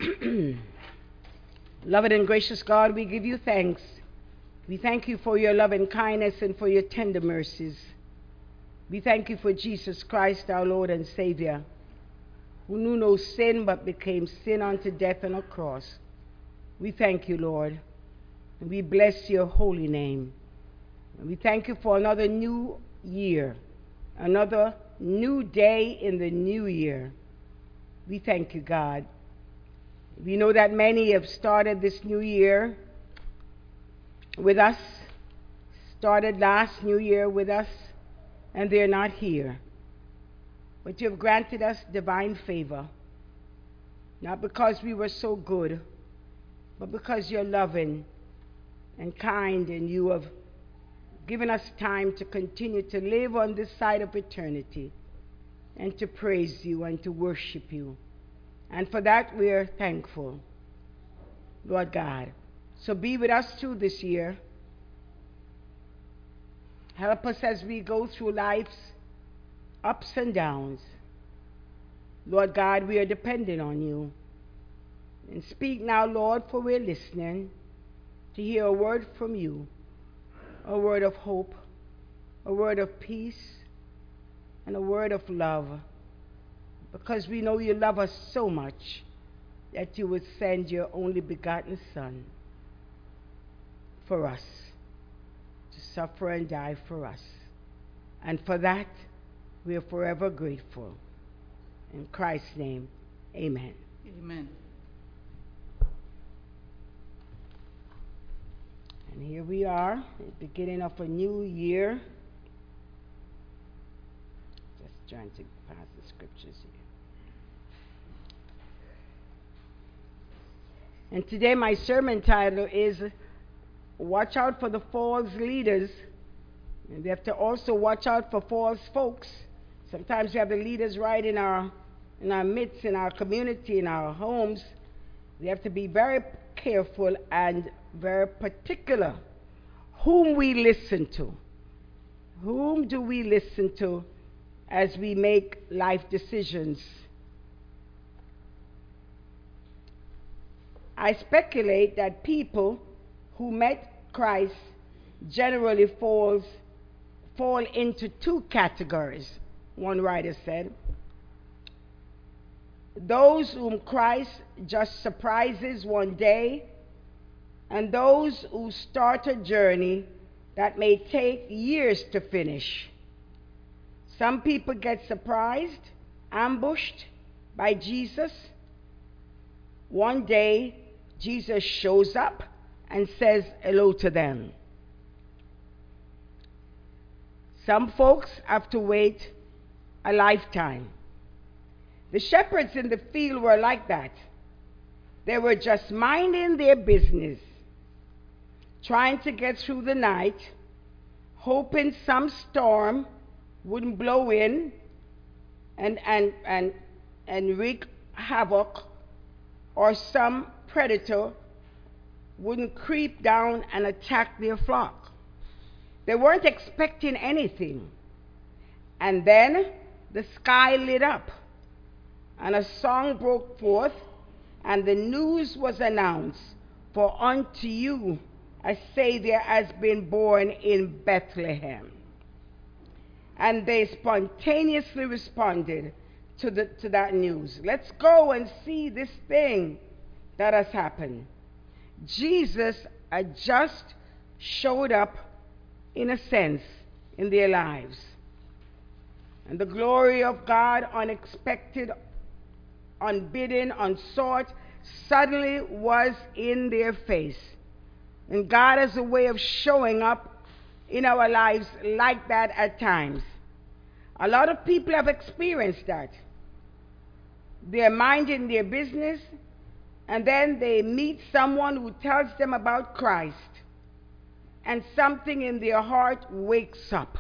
Loving and gracious God, we give you thanks. We thank you for your love and kindness and for your tender mercies. We thank you for Jesus Christ, our Lord and Savior, who knew no sin but became sin unto death on a cross. We thank you, Lord, and we bless your holy name. And we thank you for another new year, another new day in the new year. We thank you, God. We know that many have started this new year with us, started last new year with us, and they're not here. But you have granted us divine favor, not because we were so good, but because you're loving and kind, and you have given us time to continue to live on this side of eternity and to praise you and to worship you. And for that we are thankful, Lord God. So be with us through this year. Help us as we go through life's ups and downs. Lord God, we are dependent on you. And speak now, Lord, for we're listening to hear a word from you, a word of hope, a word of peace, and a word of love, because we know you love us so much that you would send your only begotten Son for us, to suffer and die for us. And for that, we are forever grateful. In Christ's name, amen. Amen. And here we are, at the beginning of a new year. Just trying to pass the scriptures here. And today my sermon title is Watch Out for the False Leaders. And we have to also watch out for false folks. Sometimes we have the leaders right in our midst, in our community, in our homes. We have to be very careful and very particular whom we listen to. Whom do we listen to as we make life decisions? I speculate that people who met Christ generally fall into two categories, one writer said. Those whom Christ just surprises one day, and those who start a journey that may take years to finish. Some people get surprised, ambushed by Jesus. One day, Jesus shows up and says hello to them. Some folks have to wait a lifetime. The shepherds in the field were like that. They were just minding their business, trying to get through the night, hoping some storm wouldn't blow in and wreak havoc, or some predator wouldn't creep down and attack their flock. They weren't expecting anything. And then the sky lit up, and a song broke forth, and the news was announced, for unto you a Savior has been born in Bethlehem. And they spontaneously responded to that news. Let's go and see this thing that has happened. Jesus had just showed up, in a sense, in their lives. And the glory of God, unexpected, unbidden, unsought, suddenly was in their face. And God has a way of showing up in our lives like that at times. A lot of people have experienced that. They're minding their business, and then they meet someone who tells them about Christ, and something in their heart wakes up.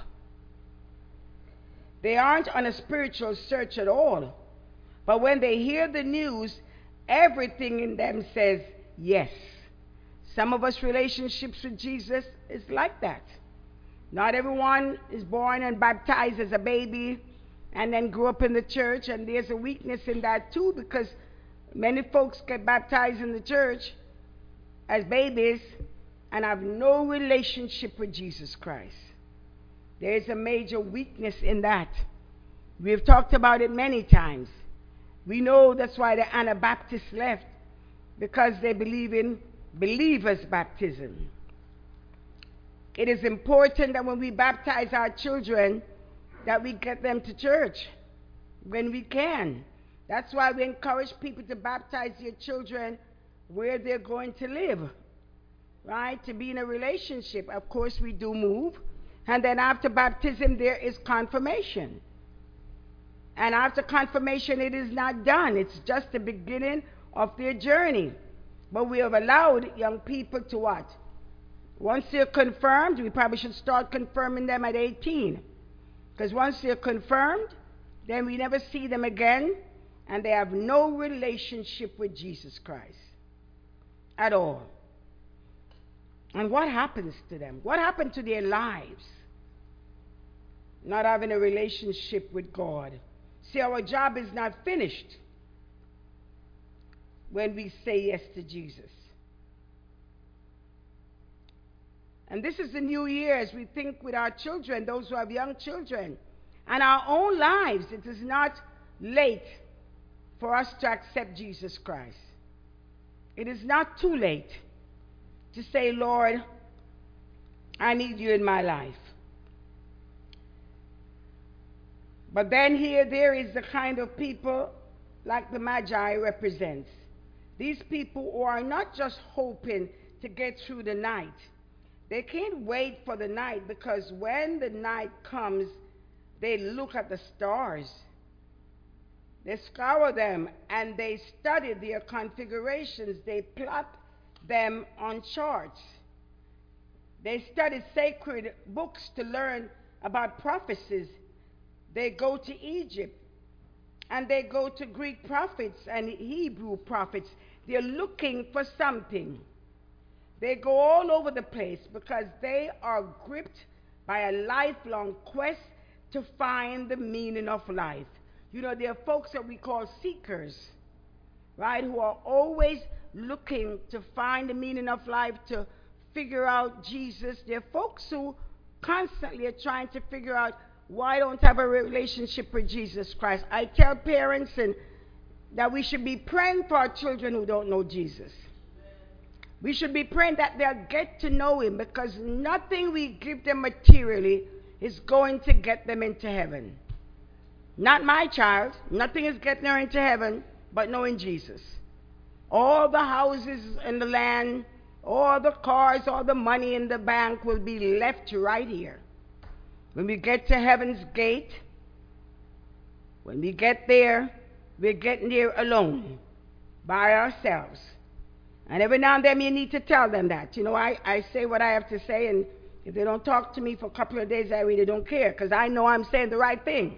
They aren't on a spiritual search at all, but when they hear the news, everything in them says yes. Some of us relationships with Jesus is like that. Not everyone is born and baptized as a baby and then grew up in the church, and there's a weakness in that too, because Many folks get baptized in the church as babies and have no relationship with Jesus Christ. There is a major weakness in that. We have talked about it many times. We know that's why the Anabaptists left, because they believe in believers' baptism. It is important that when we baptize our children, that we get them to church when we can. That's why we encourage people to baptize their children where they're going to live, right? To be in a relationship. Of course, we do move. And then after baptism, there is confirmation. And after confirmation, it is not done. It's just the beginning of their journey. But we have allowed young people to what? Once they're confirmed, we probably should start confirming them at 18. Because once they're confirmed, then we never see them again, and they have no relationship with Jesus Christ at all. And what happens to them? What happened to their lives? Not having a relationship with God. See, our job is not finished when we say yes to Jesus. And this is the new year as we think with our children, those who have young children, and our own lives. It is not late for us to accept Jesus Christ. It is not too late to say, Lord, I need you in my life. But then there is the kind of people like the Magi represents. These people who are not just hoping to get through the night. They can't wait for the night, because when the night comes, they look at the stars. They scour them and they study their configurations. They plot them on charts. They study sacred books to learn about prophecies. They go to Egypt and they go to Greek prophets and Hebrew prophets. They're looking for something. They go all over the place because they are gripped by a lifelong quest to find the meaning of life. You know, there are folks that we call seekers, right, who are always looking to find the meaning of life, to figure out Jesus. There are folks who constantly are trying to figure out, why don't I have a relationship with Jesus Christ? I tell parents that we should be praying for our children who don't know Jesus. We should be praying that they'll get to know him, because nothing we give them materially is going to get them into heaven. Not my child. Nothing is getting her into heaven but knowing Jesus. All the houses in the land, all the cars, all the money in the bank will be left right here. When we get to heaven's gate, when we get there, we're getting there alone, by ourselves. And every now and then you need to tell them that. You know, I say what I have to say, and if they don't talk to me for a couple of days, I really don't care, because I know I'm saying the right thing.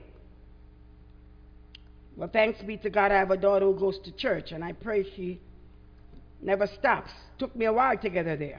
Well, thanks be to God, I have a daughter who goes to church, and I pray she never stops. Took me a while to get her there.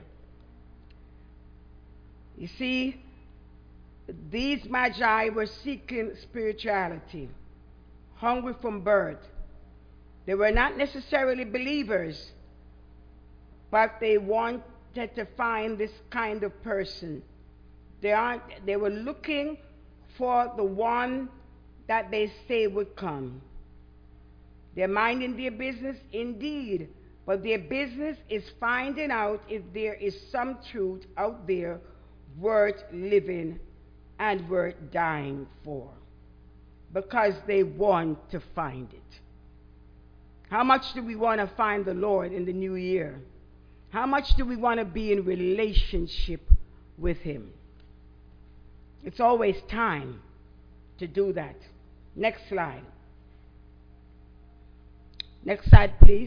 You see, these Magi were seeking spirituality, hungry from birth. They were not necessarily believers, but they wanted to find this kind of person. They were looking for the one that they say would come. They're minding their business, indeed, but their business is finding out if there is some truth out there worth living and worth dying for, because they want to find it. How much do we want to find the Lord in the new year? How much do we want to be in relationship with him? It's always time to do that. Next slide. Next slide, please.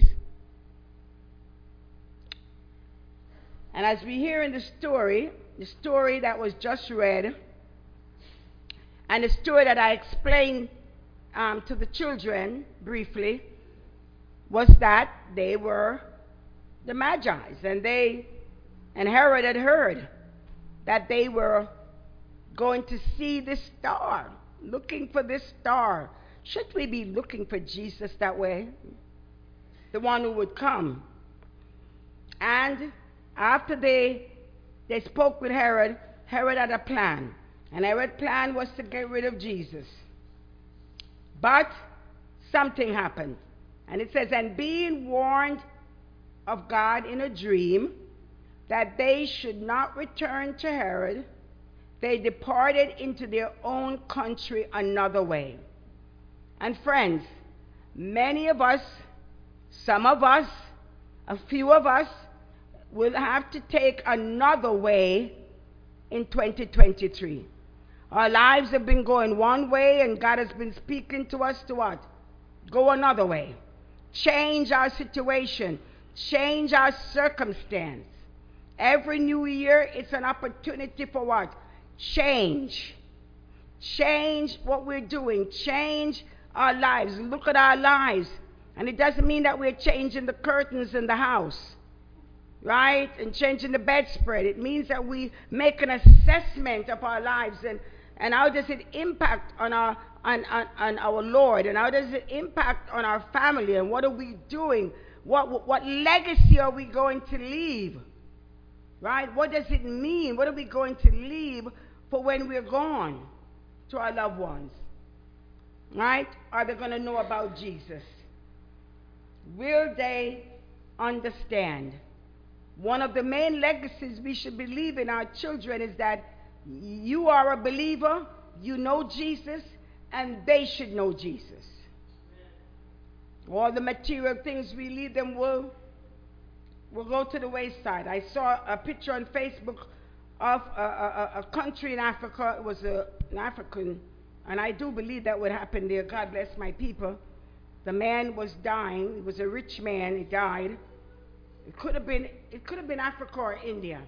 And as we hear in the story that was just read, and the story that I explained to the children briefly, was that they were the Magi's, and Herod had heard that they were going to see this star, looking for this star. Should we be looking for Jesus that way? the one who would come. And after they spoke with Herod, Herod had a plan. And Herod's plan was to get rid of Jesus. But something happened. And it says, and being warned of God in a dream that they should not return to Herod, they departed into their own country another way. And friends, many of us, some of us, a few of us, will have to take another way in 2023. Our lives have been going one way, and God has been speaking to us to what? Go another way. Change our situation. Change our circumstance. Every new year, it's an opportunity for what? Change. Change what we're doing. Change our lives. Look at our lives. And it doesn't mean that we're changing the curtains in the house, right? And changing the bedspread. It means that we make an assessment of our lives and how does it impact on our Lord, and how does it impact on our family, and what are we doing? What legacy are we going to leave? Right? What does it mean? What are we going to leave for when we're gone to our loved ones? Right? Are they going to know about Jesus? Will they understand? One of the main legacies we should be leaving our children is that you are a believer, you know Jesus, and they should know Jesus. All the material things we leave them will go to the wayside. I saw a picture on Facebook of a country in Africa. It was an African, and I do believe that would happen there. God bless my people. The man was dying. He was a rich man. He died. It could have been Africa or India.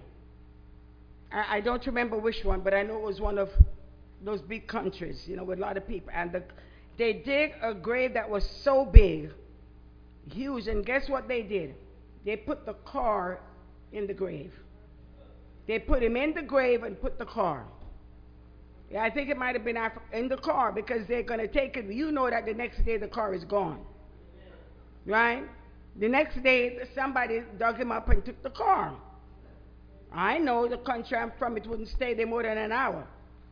I don't remember which one, but I know it was one of those big countries, with a lot of people. And they dig a grave that was so big, huge, and guess what they did? They put the car in the grave. They put him in the grave and put the car. Yeah, I think it might have been in the car, because they're going to take it. You know that the next day the car is gone. Right? The next day somebody dug him up and took the car. I know the country I'm from, it wouldn't stay there more than an hour,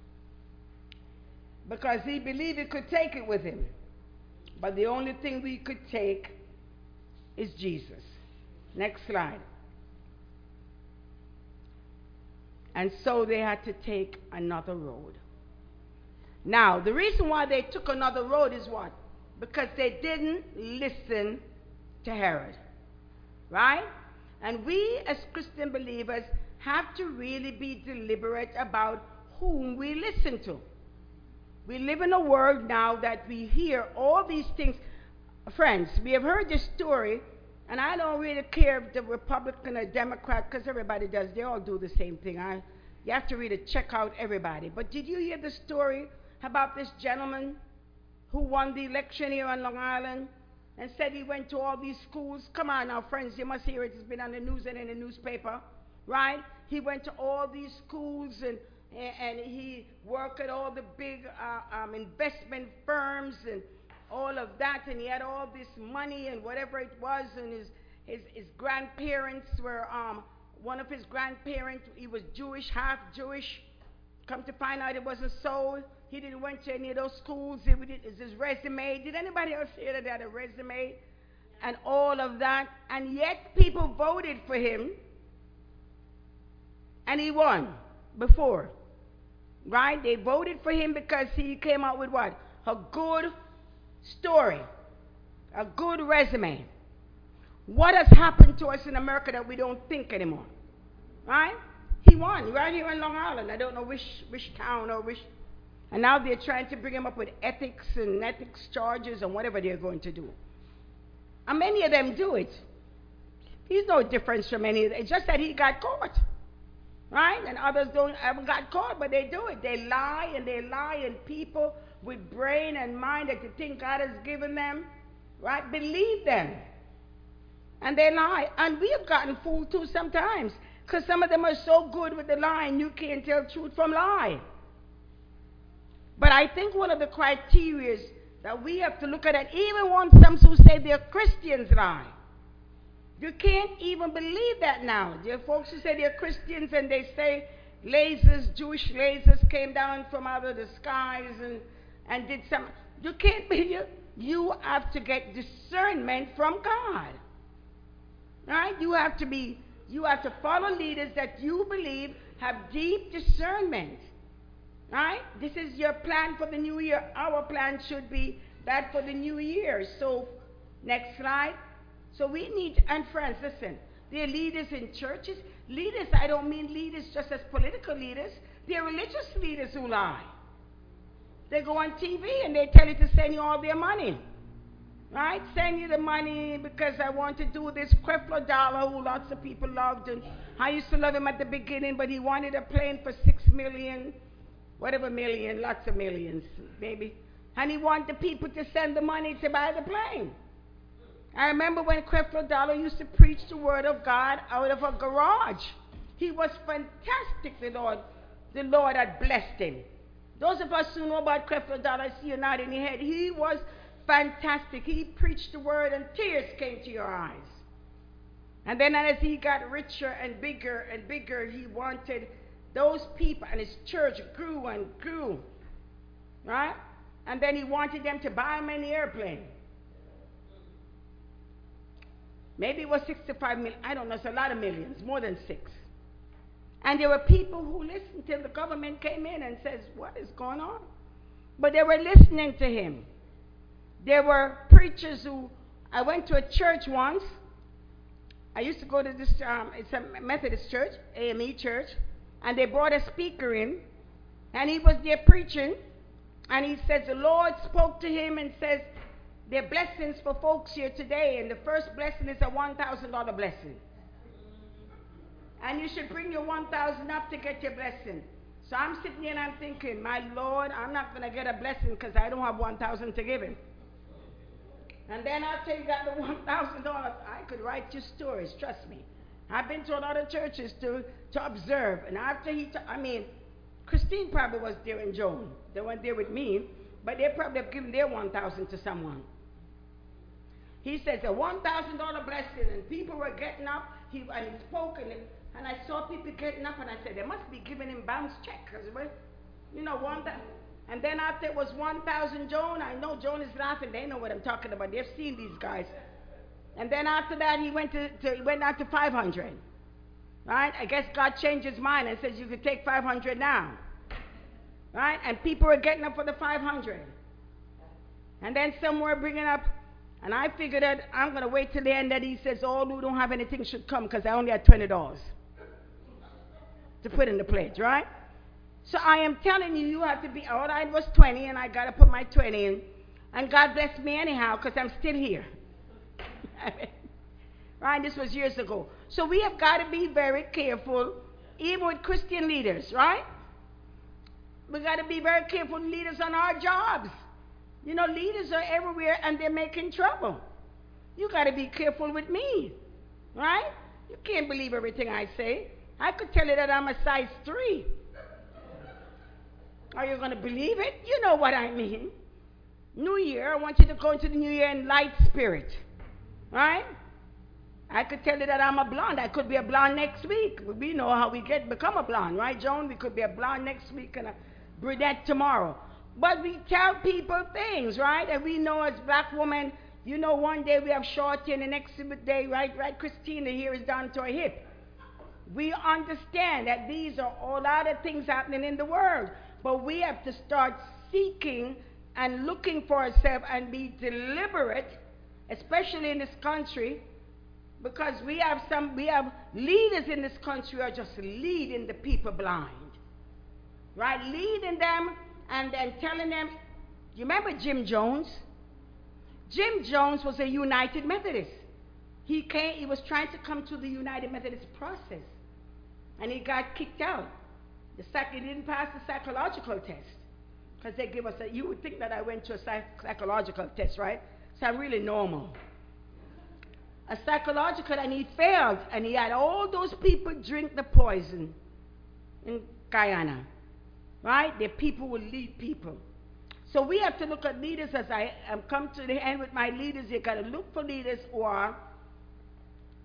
because he believed he could take it with him. But the only thing we could take is Jesus. Next slide. And so they had to take another road. Now, the reason why they took another road is what? Because they didn't listen to Herod. Right? And we as Christian believers have to really be deliberate about whom we listen to. We live in a world now that we hear all these things. Friends, we have heard this story, and I don't really care if the Republican or Democrat, because everybody does. They all do the same thing. You have to really check out everybody. But did you hear the story about this gentleman who won the election here on Long Island and said he went to all these schools? Come on now, friends, you must hear it. It's been on the news and in the newspaper, right? He went to all these schools and he worked at all the big investment firms and all of that, and he had all this money and whatever it was, and his grandparents were, one of his grandparents, he was Jewish, half Jewish. Come to find out it wasn't so. He didn't went to any of those schools. His resume. Did anybody else hear that he had a resume? And all of that. And yet people voted for him. And he won before. Right? They voted for him because he came out with what? A good story. A good resume. What has happened to us in America that we don't think anymore? Right? He won right here in Long Island. I don't know which town or which. And now they're trying to bring him up with ethics charges and whatever they're going to do. And many of them do it. He's no difference from any of them. It's just that he got caught. Right? And others haven't got caught, but they do it. They lie, and people with brain and mind that they think God has given them, right, believe them. And they lie. And we have gotten fooled too sometimes, because some of them are so good with the lying, you can't tell truth from lie. But I think one of the criteria that we have to look at, even when some who say they're Christians lie. You can't even believe that now. There are folks who say they're Christians and they say lasers, Jewish lasers came down from out of the skies and did some. You can't believe. You have to get discernment from God. Right? You have to follow leaders that you believe have deep discernment. Right? This is your plan for the new year. Our plan should be that for the new year. So, next slide. So we need, and friends, listen, there are leaders in churches. Leaders, I don't mean leaders just as political leaders. There are religious leaders who lie. They go on TV and they tell you to send you all their money. Right? Send you the money because I want to do this. Creflo Dollar, who lots of people loved, and I used to love him at the beginning, but he wanted a plane for 6 million, whatever million, lots of millions, maybe. And he wanted the people to send the money to buy the plane. I remember when Creflo Dollar used to preach the word of God out of a garage. He was fantastic, the Lord had blessed him. Those of us who know about Creflo Dollar, I see you nodding your head. He was fantastic. He preached the word and tears came to your eyes. And then as he got richer and bigger, he wanted those people, and his church grew and grew. Right? And then he wanted them to buy him an airplane. Maybe it was 65 million. I don't know. It's a lot of millions, more than 6. And there were people who listened till the government came in and says, what is going on? But they were listening to him. There were preachers who, I went to a church once. I used to go to this, it's a Methodist church, AME church, and they brought a speaker in, and he was there preaching, and he says the Lord spoke to him and says, there are blessings for folks here today, and the first blessing is a $1,000 blessing. And you should bring your 1,000 up to get your blessing. So I'm sitting here and I'm thinking, my Lord, I'm not going to get a blessing because I don't have 1,000 to give him. And then after you got the $1,000, I could write you stories, trust me. I've been to a lot of churches to observe. And after Christine probably was there and Joan. They weren't there with me, but they probably have given their 1,000 to someone. He says a $1,000 blessing, and people were getting up. He spoke, and I saw people getting up, and I said, they must be giving him bounce check, because, and then after it was 1,000 Joan, I know Joan is laughing, they know what I'm talking about, they've seen these guys. And then after that, he went out to 500, right? I guess God changed his mind and says, you could take 500 now, right? And people were getting up for the 500. And then some were bringing up, and I figured that I'm going to wait till the end that he says, all who don't have anything should come because I only had $20 to put in the pledge, right? So I am telling you, you have to be, all I was 20 and I got to put my 20 in. And God blessed me anyhow because I'm still here. Right? This was years ago. So we have got to be very careful, even with Christian leaders, right? We got to be very careful with leaders on our jobs. You know, leaders are everywhere and they're making trouble. You got to be careful with me, right? You can't believe everything I say. I could tell you that I'm a size 3. Are you going to believe it? You know what I mean. New Year, I want you to go into the new year in light spirit, right? I could tell you that I'm a blonde. I could be a blonde next week. We know how we become a blonde, right, Joan? We could be a blonde next week and a brunette tomorrow. But we tell people things, right? And we know as black women, you know, one day we have short hair and the next day, right, Christina, here is down to her hip. We understand that these are a lot of things happening in the world. But we have to start seeking and looking for ourselves and be deliberate, especially in this country, because we have leaders in this country who are just leading the people blind, right? Leading them and then telling them, you remember Jim Jones? Jim Jones was a United Methodist. He was trying to come to the United Methodist process, and he got kicked out. He didn't pass the psychological test, because they give us you would think that I went to a psychological test, right? So I'm really normal. A psychological, and he failed, and he had all those people drink the poison in Guyana, right? The people will lead people. So we have to look at leaders. As I come to the end with my leaders, you got to look for leaders who are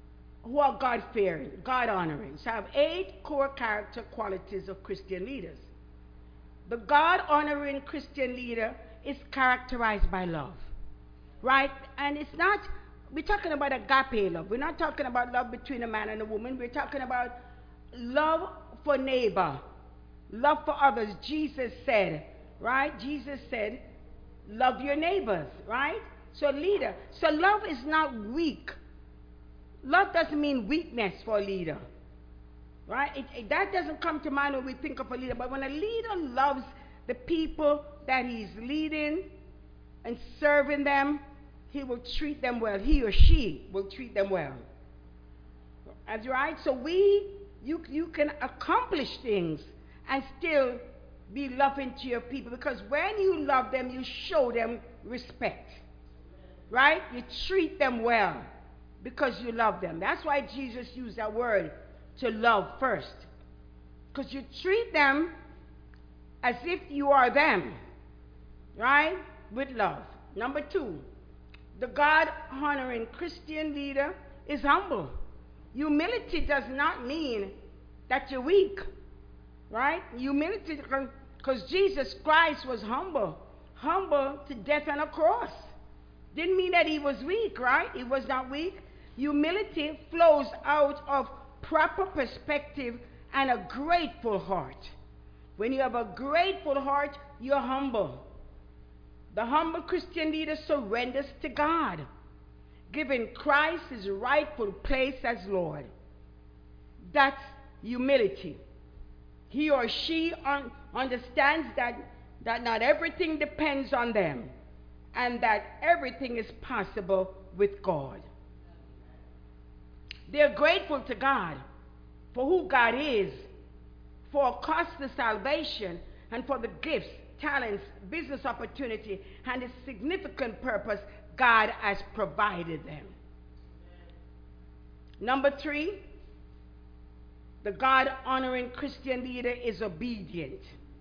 who are God-fearing, God-honoring. So I have 8 core character qualities of Christian leaders. The God-honoring Christian leader is characterized by love, right? And it's not, we're talking about agape love. We're not talking about love between a man and a woman. We're talking about love for neighbor, love for others. Jesus said, right? Jesus said, love your neighbors, right? So leader. So love is not weak. Love doesn't mean weakness for a leader, right? That doesn't come to mind when we think of a leader. But when a leader loves the people that he's leading and serving them, he will treat them well. He or she will treat them well. That's right. So you can accomplish things and still be loving to your people, because when you love them, you show them respect, right? You treat them well because you love them. That's why Jesus used that word, to love first, because you treat them as if you are them, right? With love. Number 2, the God-honoring Christian leader is humble. Humility does not mean that you're weak, right? Humility, because Jesus Christ was humble to death on a cross. Didn't mean that he was weak, right? He was not weak. Humility flows out of proper perspective and a grateful heart. When you have a grateful heart, you're humble. The humble Christian leader surrenders to God, giving Christ his rightful place as Lord. That's humility. He or she understands that not everything depends on them, and that everything is possible with God. They're grateful to God for who God is, for costly salvation, and for the gifts, talents, business opportunity, and the significant purpose God has provided them. Number 3, the God-honoring Christian leader is obedient.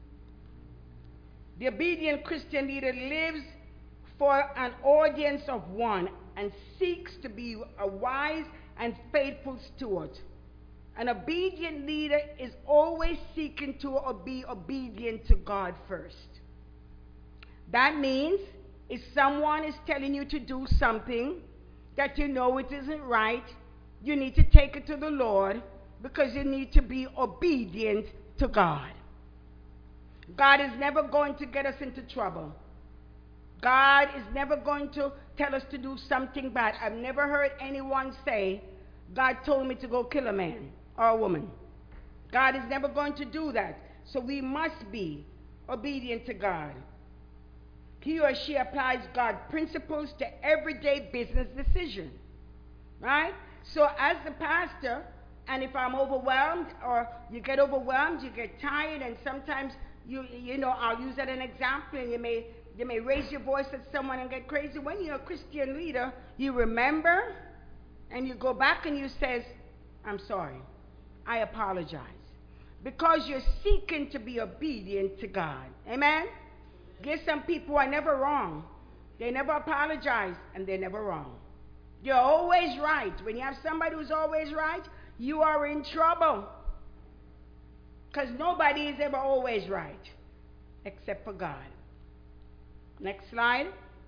The obedient Christian leader lives for an audience of one and seeks to be a wise and faithful steward. An obedient leader is always seeking to be obedient to God first. That means if someone is telling you to do something that you know it isn't right, you need to take it to the Lord, because you need to be obedient to God. God is never going to get us into trouble. God is never going to tell us to do something bad. I've never heard anyone say, God told me to go kill a man or a woman. God is never going to do that. So we must be obedient to God. He or she applies God's principles to everyday business decisions, right? So as the pastor, and if I'm overwhelmed, or you get overwhelmed, you get tired, and sometimes you know, I'll use that as an example, and you may raise your voice at someone and get crazy. When you're a Christian leader, you remember, and you go back and you say, I'm sorry, I apologize. Because you're seeking to be obedient to God. Amen? There's some people who are never wrong. They never apologize, and they're never wrong. You're always right. When you have somebody who's always right, you are in trouble. Because nobody is ever always right, except for God. Next slide.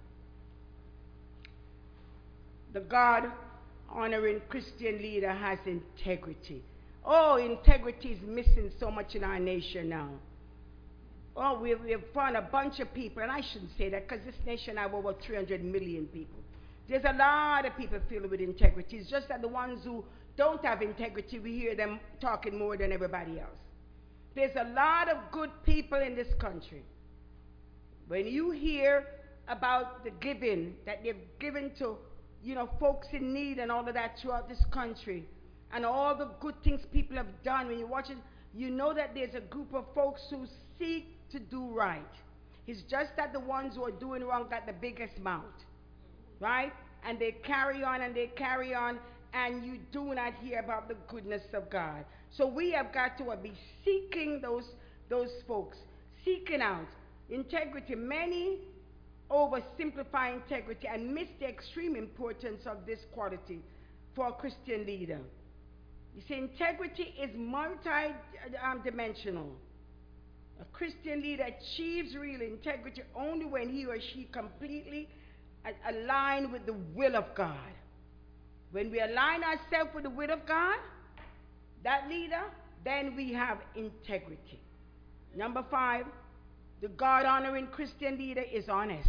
The God-honoring Christian leader has integrity. Oh, integrity is missing so much in our nation now. Oh, we've found a bunch of people, and I shouldn't say that, because this nation has over 300 million people. There's a lot of people filled with integrity. It's just that the ones who don't have integrity, we hear them talking more than everybody else. There's a lot of good people in this country. When you hear about the giving that they've given to, you know, folks in need and all of that throughout this country, and all the good things people have done, when you watch it, you know that there's a group of folks who seek to do right. It's just that the ones who are doing wrong got the biggest mouth, right? And they carry on and they carry on, and you do not hear about the goodness of God. So we have got to be seeking those folks, seeking out integrity. Many oversimplify integrity and miss the extreme importance of this quality. for a Christian leader. You see, integrity is multi-dimensional. A Christian leader achieves real integrity only when he or she completely align with the will of God. When we align ourselves with the will of God, that leader, then we have integrity. Number 5, the God-honoring Christian leader is honest.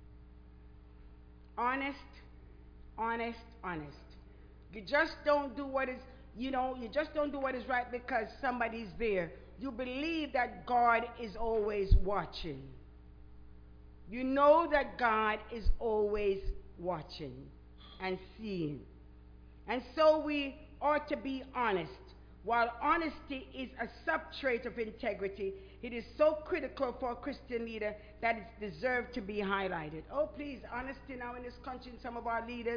Honest, honest, honest. You just don't do what is, you just don't do what is right because somebody's there. You believe that God is always watching. You know that God is always watching and seeing. And so we ought to be honest. While honesty is a subtrait of integrity, it is so critical for a Christian leader that it's deserved to be highlighted. Oh, please, honesty now in this country, and some of our leaders,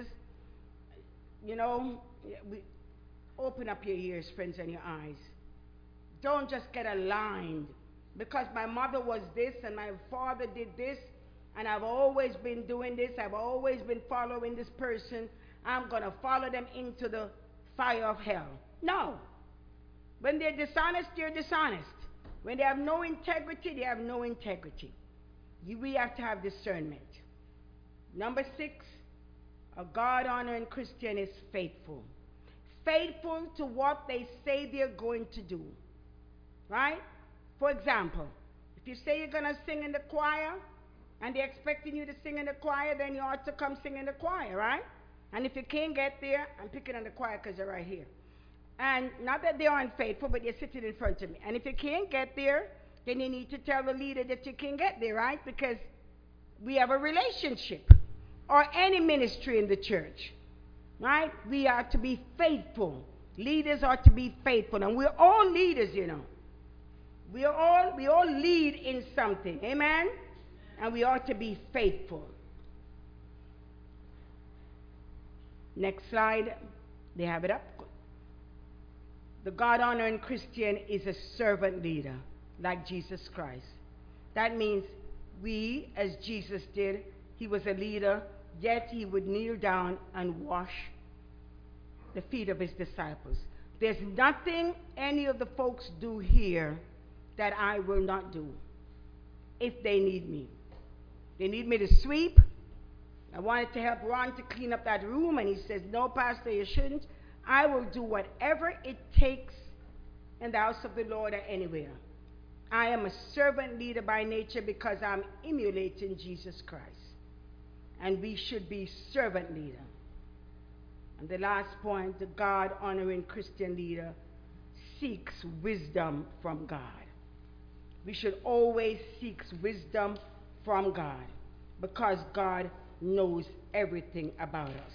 we open up your ears, friends, and your eyes. Don't just get aligned because my mother was this and my father did this and I've always been doing this, I've always been following this person, I'm going to follow them into the fire of hell. No. When they're dishonest, they're dishonest. When they have no integrity, they have no integrity. We have to have discernment. Number 6, a God-honoring Christian is faithful. Faithful to what they say they're going to do. Right? For example, if you say you're going to sing in the choir and they're expecting you to sing in the choir, then you ought to come sing in the choir, right? And if you can't get there, I'm picking on the choir because they're right here. And not that they're unfaithful, but they're sitting in front of me. And if you can't get there, then you need to tell the leader that you can't get there, right? Because we have a relationship. Or any ministry in the church, right? We are to be faithful. Leaders are to be faithful. And we're all leaders, We all lead in something. Amen? And we ought to be faithful. Next slide. They have it up. The God-honoring Christian is a servant leader, like Jesus Christ. That means we, as Jesus did, he was a leader, yet he would kneel down and wash the feet of his disciples. There's nothing any of the folks do here that I will not do if they need me. They need me to sweep. I wanted to help Ron to clean up that room, and he says, no, Pastor, you shouldn't. I will do whatever it takes in the house of the Lord or anywhere. I am a servant leader by nature because I'm emulating Jesus Christ. And we should be servant leader. And the last point, the God-honoring Christian leader seeks wisdom from God. We should always seek wisdom from God because God knows everything about us.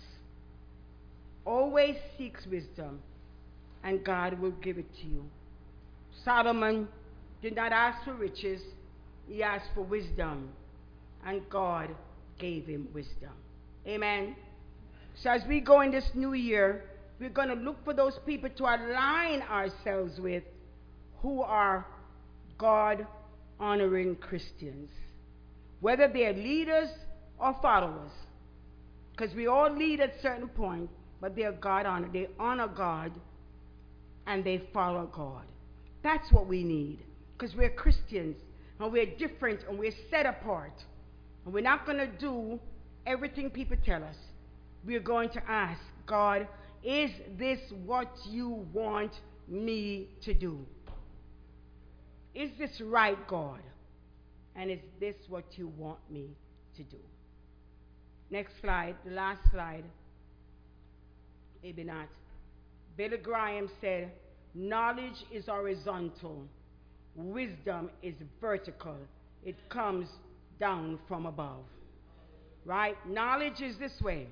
Always seeks wisdom, and God will give it to you. Solomon did not ask for riches, he asked for wisdom, and God gave him wisdom. Amen. So as we go in this new year, we're going to look for those people to align ourselves with who are God-honoring Christians, whether they're leaders or followers, because we all lead at a certain point, but they're God-honored. They honor God and they follow God. That's what we need, because we're Christians and we're different and we're set apart, and we're not going to do everything people tell us. We're going to ask God, is this what you want me to do? Is this right, God? And is this what you want me to do? Next slide, the last slide. Maybe not. Billy Graham said, knowledge is horizontal. Wisdom is vertical. It comes down from above. Right? Knowledge is this way.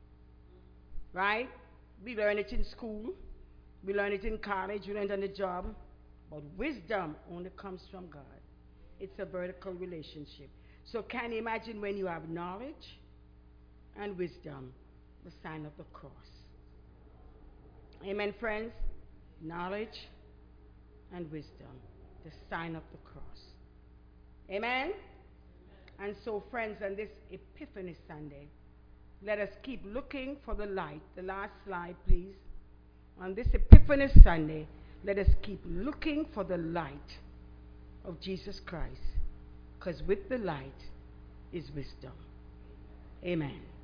Right? We learn it in school. We learn it in college. We learn it on the job. But wisdom only comes from God. It's a vertical relationship. So can you imagine when you have knowledge and wisdom, the sign of the cross? Amen, friends? Knowledge and wisdom, the sign of the cross. Amen? And so, friends, on this Epiphany Sunday, Let us keep looking for the light. The last slide, please. On this Epiphany Sunday, let us keep looking for the light of Jesus Christ, because with the light is wisdom. Amen.